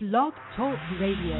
Blog Talk Radio.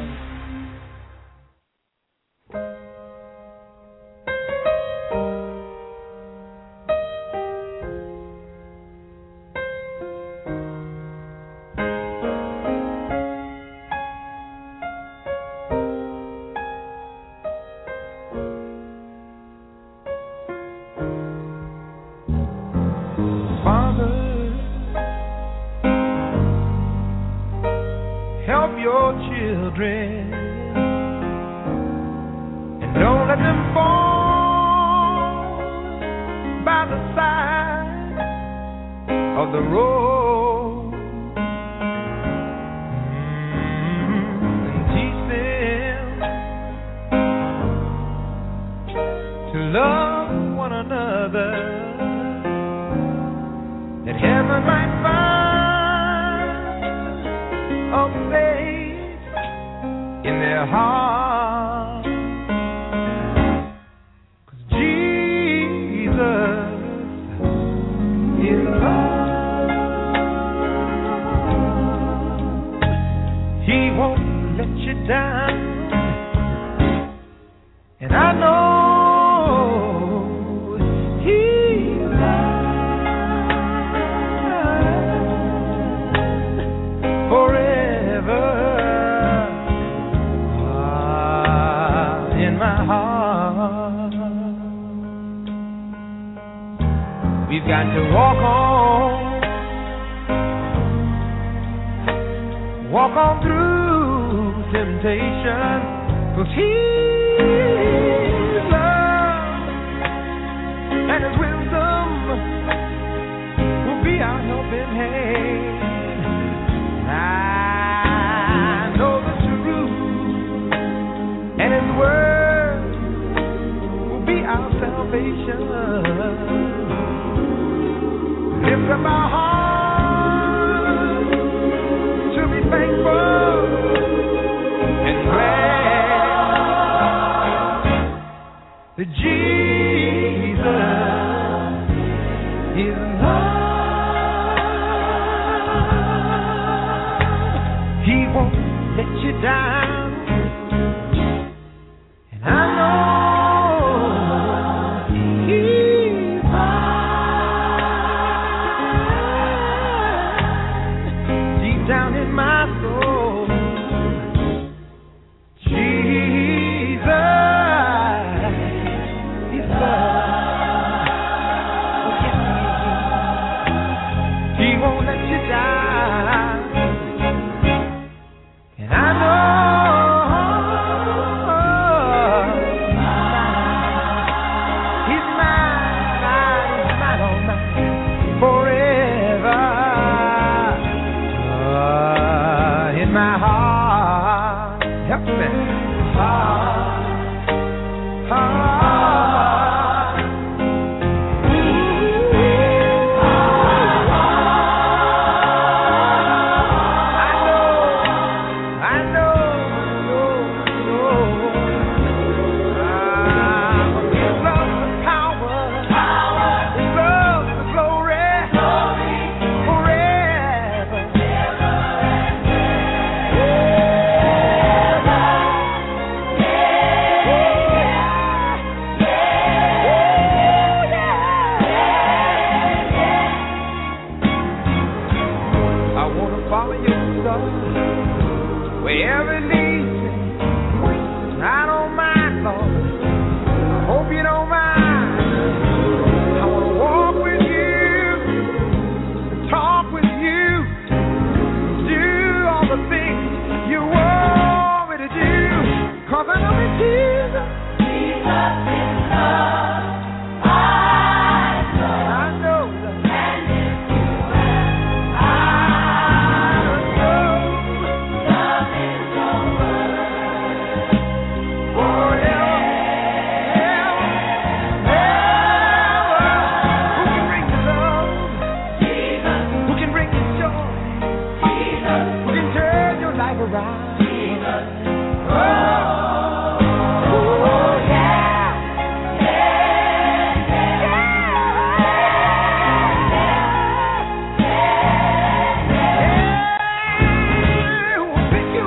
Pick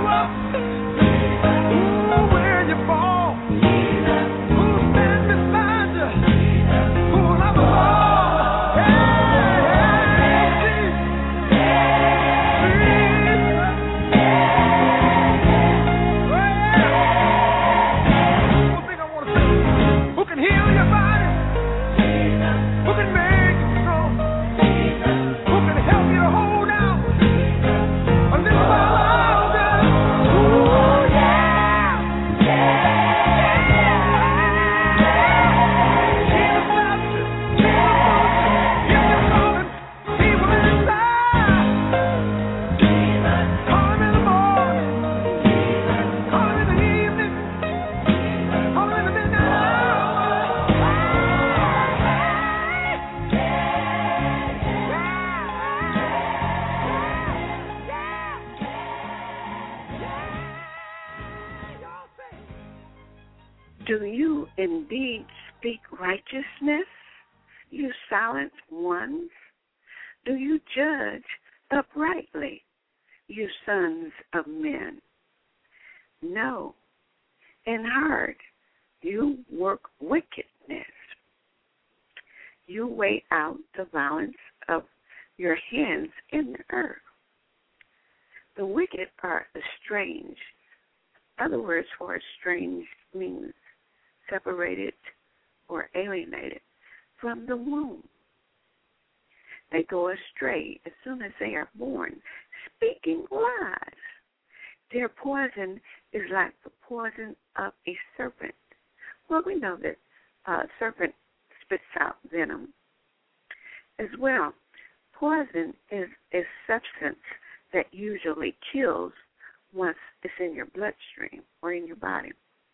Do you indeed speak righteousness, you silent ones? Do you judge uprightly, you sons of men? No, in heart you work wickedness. You weigh out the violence of your hands in the earth. The wicked are estranged. Other words for estranged means separated or alienated from the womb. They go astray as soon as they are born, speaking lies. Their poison is like the poison of a serpent. Well, we know that serpent spits out venom as well. Poison is a substance that usually kills once it's in your bloodstream or in your body.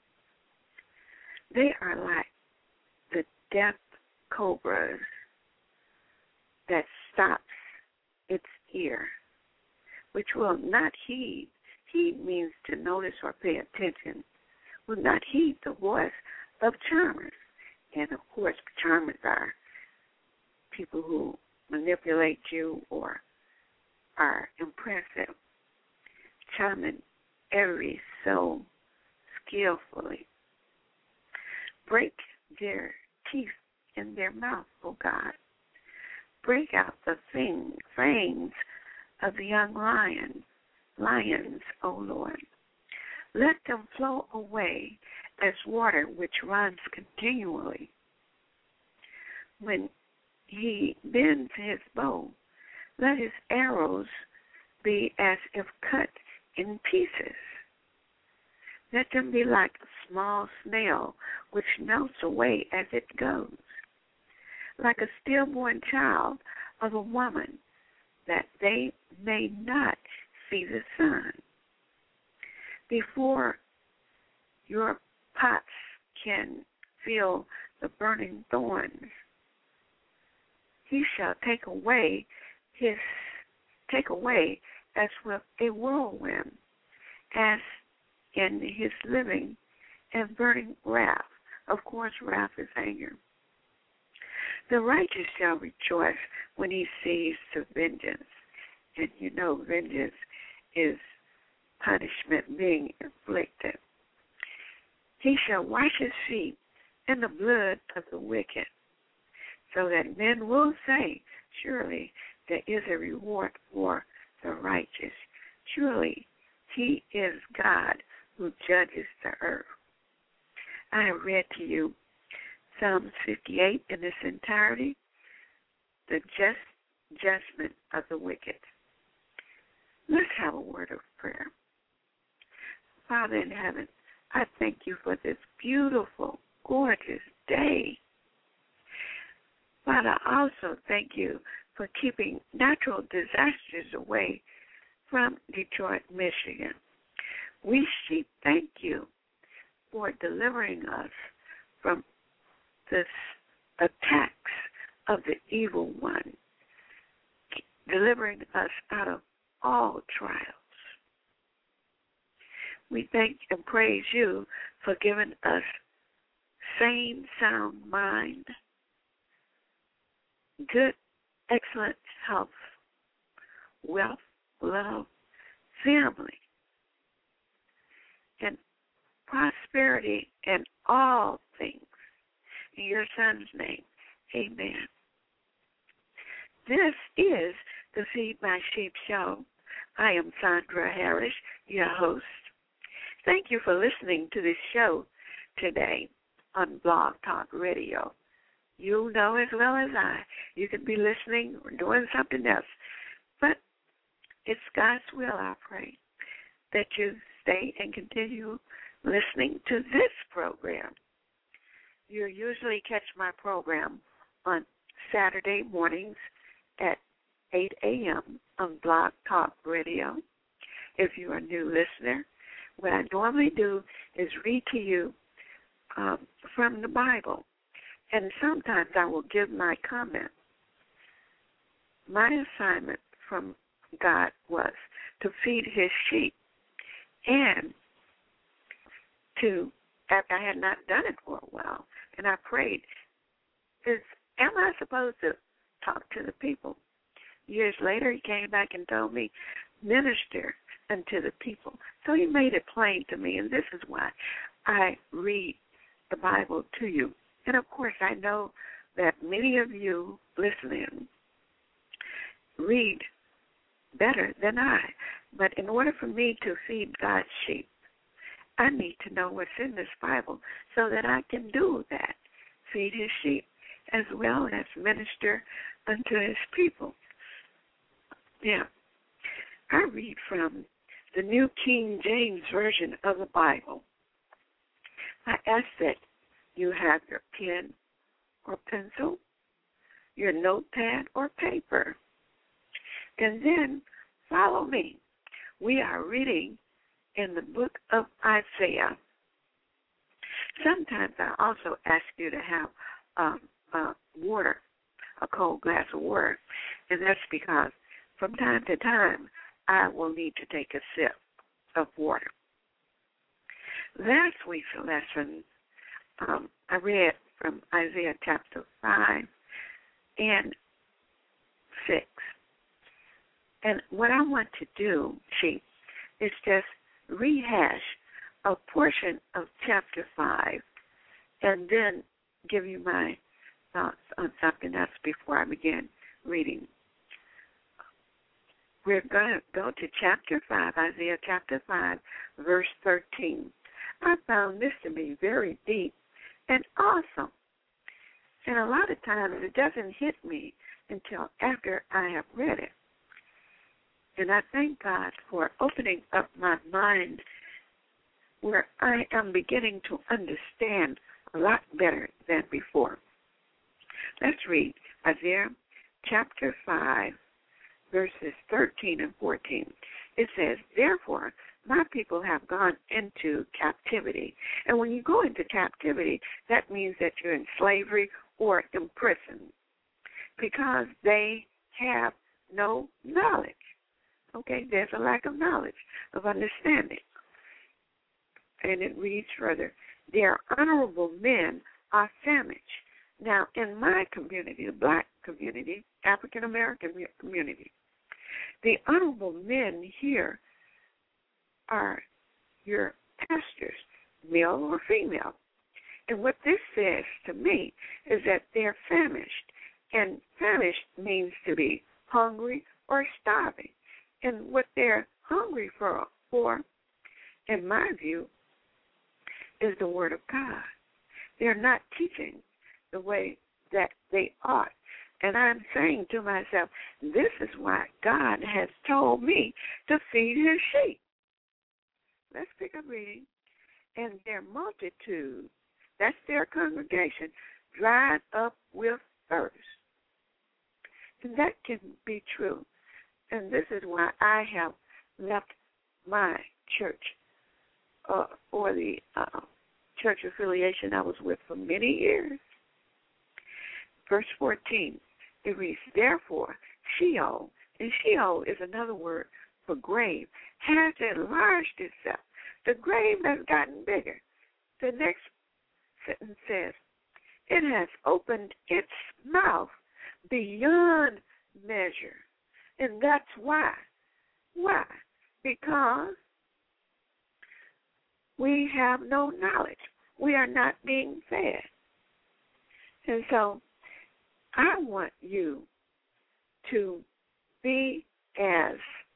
They are like the death cobras that stops its ear, which will not heed. Heed means to notice or pay attention. Will not heed the voice of charmers. And, of course, charmers are people who manipulate you or are impressive, charming every so skillfully. Break their teeth in their mouth, O God. Break out the fangs of the young lions, O Lord. Let them flow away as water which runs continually. When he bends his bow, let his arrows be as if cut in pieces. Let them be like a small snail which melts away as it goes, like a stillborn child of a woman, that they may not see the sun. Before your pots can feel the burning thorns, he shall take away as with a whirlwind, as in his living and burning wrath. Of course, wrath is anger. The righteous shall rejoice when he sees the vengeance. And you know, vengeance is punishment being inflicted. He shall wash his feet in the blood of the wicked, so that men will say, surely there is a reward for the righteous. Surely he is God who judges the earth. I have read to you Psalms 58 in its entirety, the just judgment of the wicked. Let's have a word of prayer. Father in heaven, I thank you for this beautiful, gorgeous day. Father, I also thank you for keeping natural disasters away from Detroit, Michigan. We thank you for delivering us from the attacks of the evil one, delivering us out of all trials. We thank and praise you for giving us sane, sound mind, good, excellent health, wealth, love, family, and prosperity in all things. In your Son's name, amen. This is the Feed My Sheep show. I am Sandra Harris, your host. Thank you for listening to this show today on Blog Talk Radio. You know as well as I, you could be listening or doing something else. But it's God's will, I pray, that you stay and continue listening to this program. You usually catch my program on Saturday mornings at 8 a.m. on Blog Talk Radio. If you're a new listener, what I normally do is read to you from the Bible, and sometimes I will give my comment. My assignment from God was to feed his sheep and to after I had not done it for a while, and I prayed, am I supposed to talk to the people? Years later, he came back and told me, minister unto the people. So he made it plain to me, and this is why I read the Bible to you. And, of course, I know that many of you listening read better than I. But in order for me to feed God's sheep, I need to know what's in this Bible so that I can do that, feed his sheep as well as minister unto his people. Now, I read from the New King James Version of the Bible. I ask that you have your pen or pencil, your notepad or paper, and then follow me. We are reading in the book of Isaiah. Sometimes I also ask you to have water, a cold glass of water, and that's because from time to time I will need to take a sip of water. Last week's lesson, I read from Isaiah chapter 5 and 6. And what I want to do, Chief, is just rehash a portion of chapter 5 and then give you my thoughts on something else before I begin reading. We're going to go to chapter 5, Isaiah chapter 5, verse 13. I found this to be very deep and awesome. And a lot of times it doesn't hit me until after I have read it. And I thank God for opening up my mind where I am beginning to understand a lot better than before. Let's read Isaiah chapter 5, verses 13 and 14. It says, therefore, my people have gone into captivity. And when you go into captivity, that means that you're in slavery or imprisoned because they have no knowledge. Okay, there's a lack of knowledge, of understanding. And it reads further, their honorable men are famished. Now, in my community, the black community, African-American community, the honorable men here are your pastors, male or female. And what this says to me is that they're famished. And famished means to be hungry or starving. And what they're hungry for, in my view, is the Word of God. They're not teaching the way that they ought. And I'm saying to myself, this is why God has told me to feed his sheep. Let's pick up reading. And their multitude, that's their congregation, dried up with thirst. And that can be true. And this is why I have left my church or the church affiliation I was with for many years. Verse 14, it reads, therefore, Sheol, and Sheol is another word for grave, has enlarged itself. The grave has gotten bigger. The next sentence says, it has opened its mouth beyond measure. And that's why. Why? Because we have no knowledge. We are not being fed. And so I want you to be as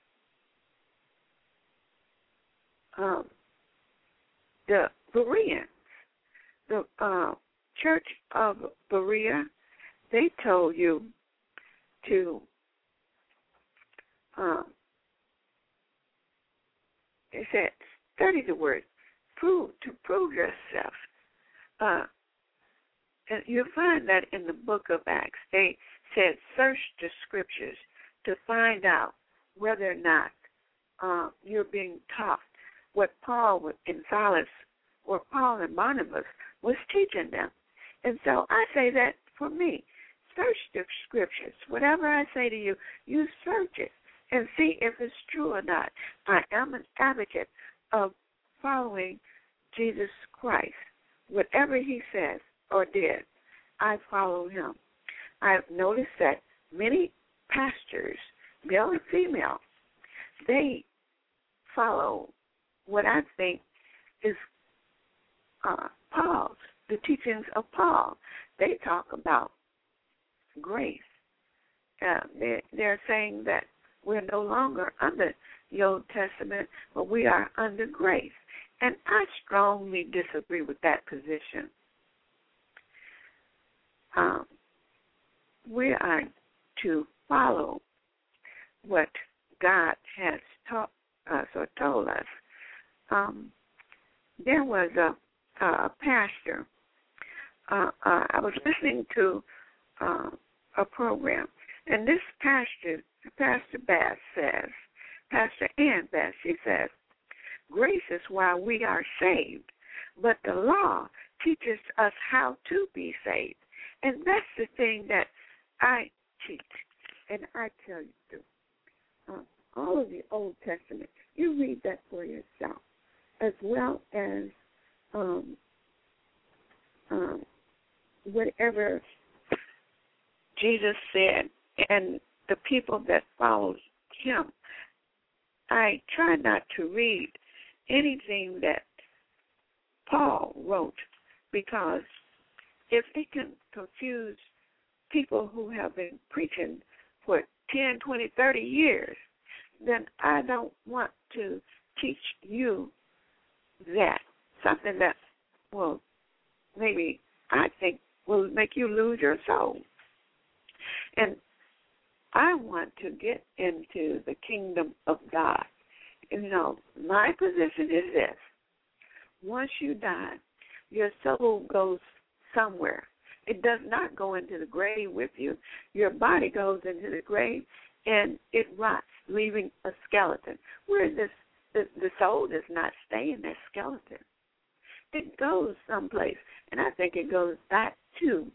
the Bereans, the Church of Berea, they told you to it said, study the word, prove yourself. And you'll find that in the book of Acts, they said, search the scriptures to find out whether or not you're being taught what Paul and Silas or Paul and Barnabas was teaching them. And so I say that for me. Search the scriptures. Whatever I say to you, you search it and see if it's true or not. I am an advocate of following Jesus Christ. Whatever he says or did, I follow him. I've noticed that many pastors, male and female, they follow what I think is Paul's, the teachings of Paul. They talk about grace. They're saying that we're no longer under the Old Testament, but we are under grace. And I strongly disagree with that position. We are to follow what God has taught us or told us. There was a pastor. I was listening to a program, and this pastor, Pastor Bass says, Pastor Ann Bass, she says, grace is why we are saved, but the law teaches us how to be saved. And that's the thing that I teach, and I tell you to. All of the Old Testament, you read that for yourself, as well as whatever Jesus said and the people that followed him. I try not to read anything that Paul wrote, because if it can confuse people who have been preaching for 10, 20, 30 years, then I don't want to teach you that, something that will maybe I think will make you lose your soul. And I want to get into the kingdom of God. You know, my position is this. Once you die, your soul goes somewhere. It does not go into the grave with you. Your body goes into the grave, and it rots, leaving a skeleton. Where is this? The soul does not stay in that skeleton. It goes someplace, and I think it goes back to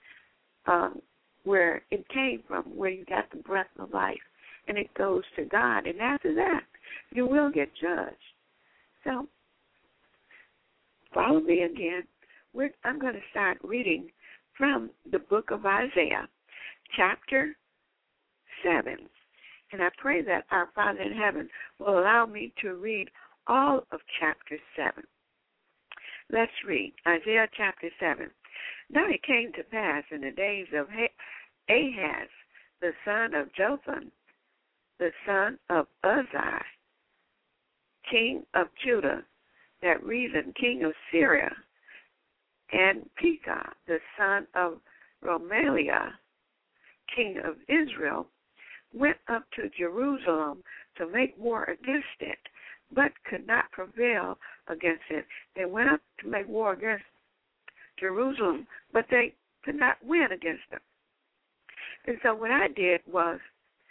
where it came from, where you got the breath of life, and it goes to God. And after that, you will get judged. So, follow me again. I'm going to start reading from the book of Isaiah, chapter 7. And I pray that our Father in heaven will allow me to read all of chapter 7. Let's read Isaiah chapter 7. Now it came to pass in the days of Ahaz, the son of Jotham, the son of Uzziah, king of Judah, that Rezin, king of Syria, and Pekah, the son of Remaliah, king of Israel, went up to Jerusalem to make war against it, but could not prevail against it. They went up to make war against Jerusalem, but they could not win against them. And so what I did was,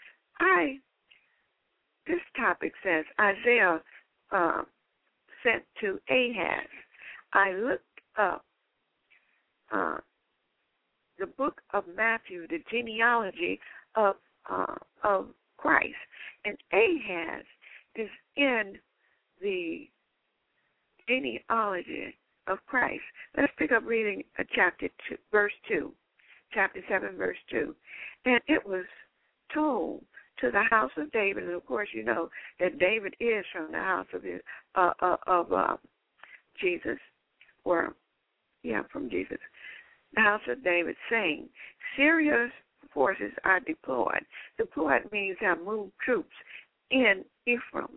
this topic says, Isaiah sent to Ahaz. I looked up the book of Matthew, the genealogy of Christ, and Ahaz is in the genealogy of Christ. Let's pick up reading chapter 2, verse 2, chapter 7, verse 2. And it was told to the house of David, and of course you know that David is from the house of Jesus, from Jesus, the house of David, saying, Syria's forces are deployed. Deployed means have moved troops in Ephraim,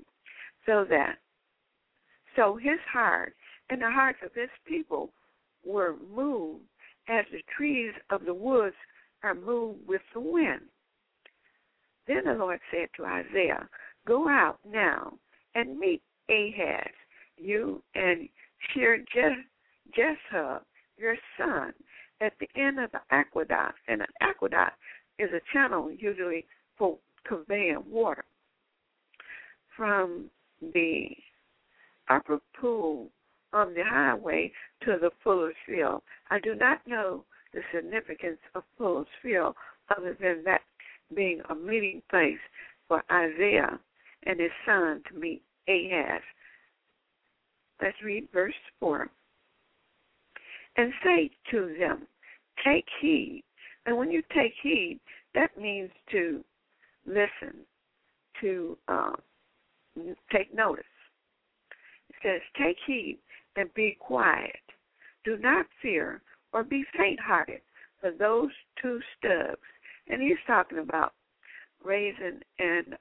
so his heart and the hearts of his people were moved as the trees of the woods are moved with the wind. Then the Lord said to Isaiah, go out now and meet Ahaz, you and Shear-Jashub, your son, at the end of the aqueduct. And an aqueduct is a channel usually for conveying water from the upper pool on the highway to the fuller's field. I do not know the significance of fuller's field other than that being a meeting place for Isaiah and his son to meet Ahaz. let's read verse 4. And say to them, take heed. And when you take heed, that means to listen, to take notice. It says, take heed and be quiet. Do not fear or be faint-hearted for those two stubs. And he's talking about raisin and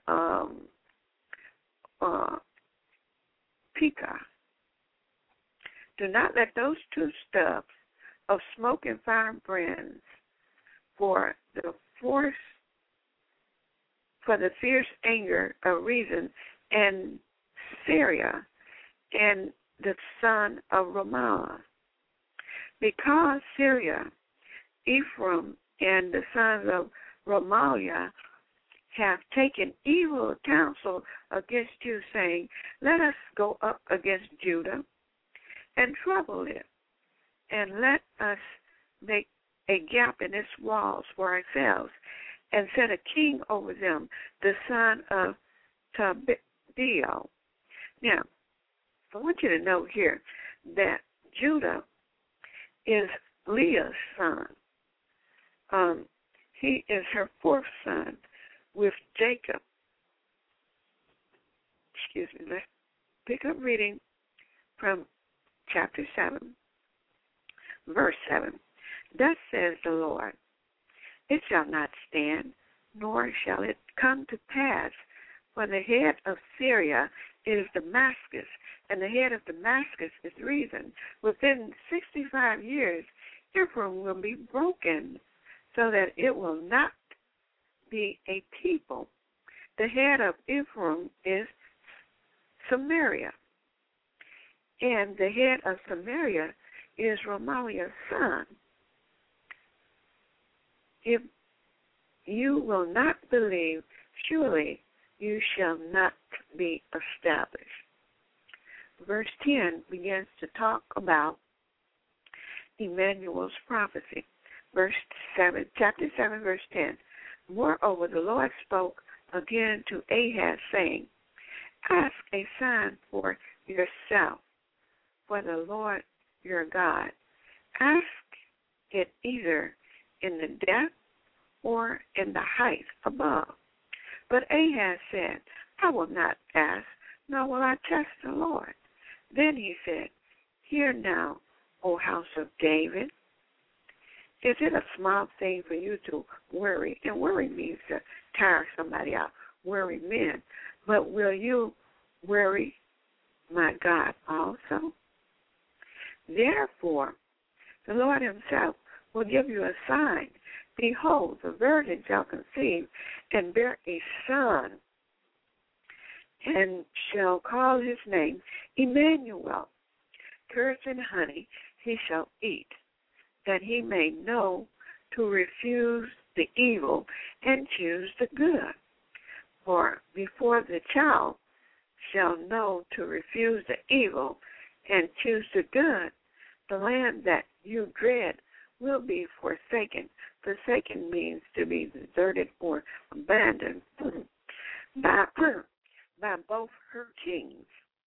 pecan. Do not let those two stubs of smoking firebrands for the fierce anger of Rezin and Syria and the son of Remaliah. Because Syria, Ephraim, and the sons of Remaliah have taken evil counsel against you, saying, let us go up against Judah and trouble it, and let us make a gap in its walls for ourselves, and set a king over them, the son of Tabeel. Now, I want you to note here that Judah is Leah's son. He is her fourth son with Jacob. Let's pick up reading from chapter 7, verse 7. Thus says the Lord, it shall not stand, nor shall it come to pass, for the head of Syria is Damascus, and the head of Damascus is Rezin. Within 65 years, Ephraim will be broken, so that it will not be a people. The head of Ephraim is Samaria, and the head of Samaria is Remaliah's son. If you will not believe, surely you shall not be established. Verse 10 begins to talk about Emmanuel's prophecy. Chapter 7, verse 10. Moreover, the Lord spoke again to Ahaz, saying, ask a sign for yourself, for the Lord your God. Ask it either in the depth or in the height above. But Ahaz said, I will not ask, nor will I test the Lord. Then he said, hear now, O house of David. Is it a small thing for you to worry? And worry means to tire somebody out, worry men. But will you worry my God also? Therefore, the Lord himself will give you a sign. Behold, the virgin shall conceive and bear a son, and shall call his name Emmanuel. Curds and honey he shall eat, that he may know to refuse the evil and choose the good. For before the child shall know to refuse the evil and choose the good, the land that you dread will be forsaken. Forsaken means to be deserted or abandoned by both her kings.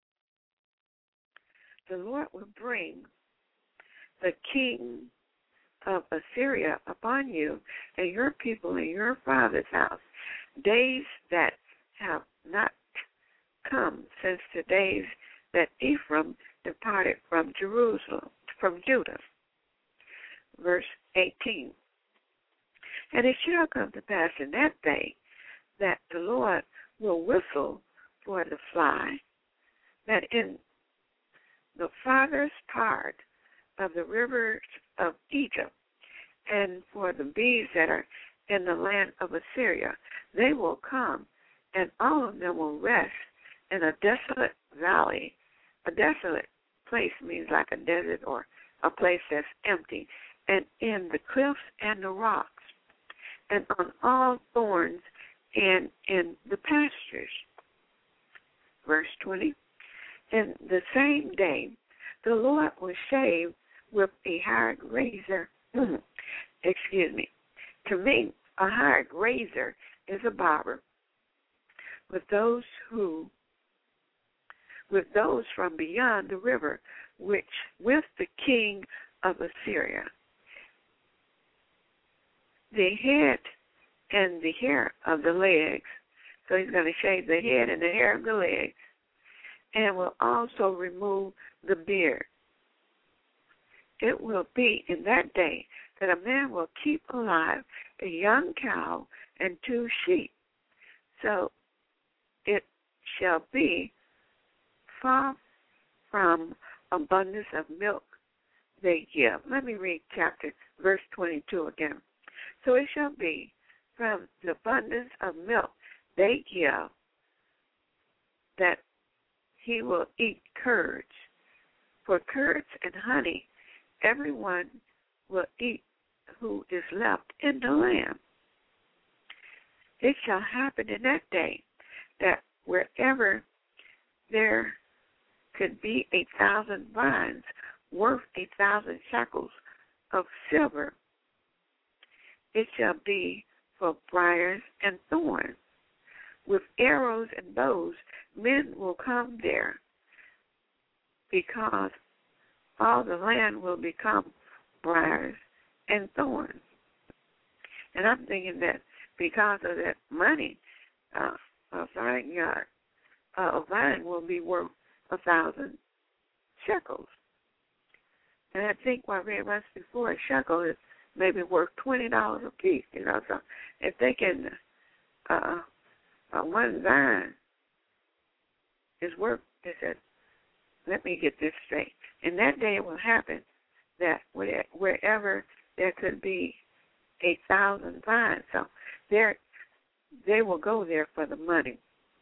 The Lord will bring the king of Assyria upon you and your people in your father's house, days that have not come since the days that Ephraim departed from Judah. Verse 18. And it shall come to pass in that day that the Lord will whistle for the fly, that in the farthest part of the rivers of Egypt, and for the bees that are in the land of Assyria, they will come, and all of them will rest in a desolate valley. A desolate place means like a desert or a place that's empty, and in the cliffs and the rocks, and on all thorns and in the pastures. Verse 20. In the same day, the Lord will shave with a hired razor. To me, a hired razor is a barber with those who with those from beyond the river, which with the king of Assyria. The head and the hair of the legs. So he's going to shave the head and the hair of the legs, and will also remove the beard. It will be in that day that a man will keep alive a young cow and 2 sheep. So it shall be far from abundance of milk they give. Let me read verse 22 again. So it shall be from the abundance of milk they give that he will eat curds. For curds and honey everyone will eat who is left in the land. It shall happen in that day that wherever there could be 1,000 vines worth 1,000 shekels of silver, it shall be for briars and thorns. With arrows and bows, men will come there, because all the land will become briars and thorns. And I'm thinking that because of that money, a vine will be worth 1,000 shekels. And I think what I read once before, a shekel is maybe worth $20 a piece. So if they can, one vine is worth, they said, let me get this straight. In that day it will happen that wherever there could be 1,000 vines, so they will go there for the money.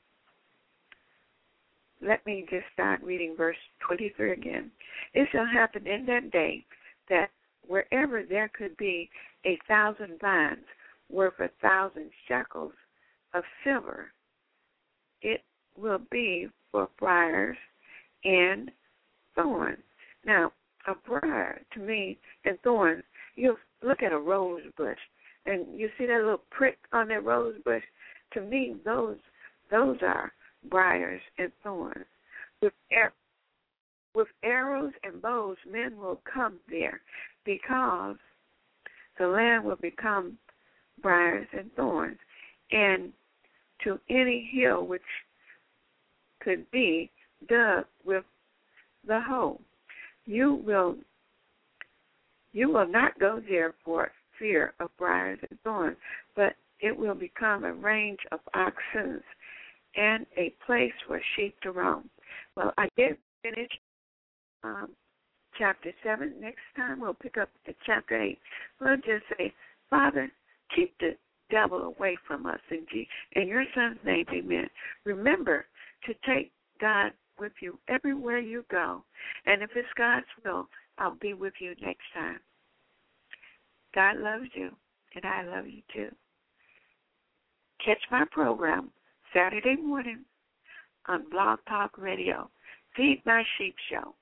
Let me just start reading verse 23 again. It shall happen in that day that wherever there could be 1,000 vines worth 1,000 shekels of silver, it will be for briars and thorns. Now, a briar to me and thorns, you look at a rose bush and you see that little prick on that rose bush. To me, those are briars and thorns. With arrows and bows, men will come there, because the land will become briars and thorns. And to any hill which could be dug with the hoe, you will not go there for fear of briars and thorns, but it will become a range of oxen and a place for sheep to roam. Well, I did finish chapter 7. Next time we'll pick up at chapter 8. We'll just say, Father, keep the devil away from us in your son's name, amen. Remember to take God with you everywhere you go. And if it's God's will, I'll be with you next time. God loves you, and I love you too. Catch my program Saturday morning on Blog Talk Radio, Feed My Sheep Show.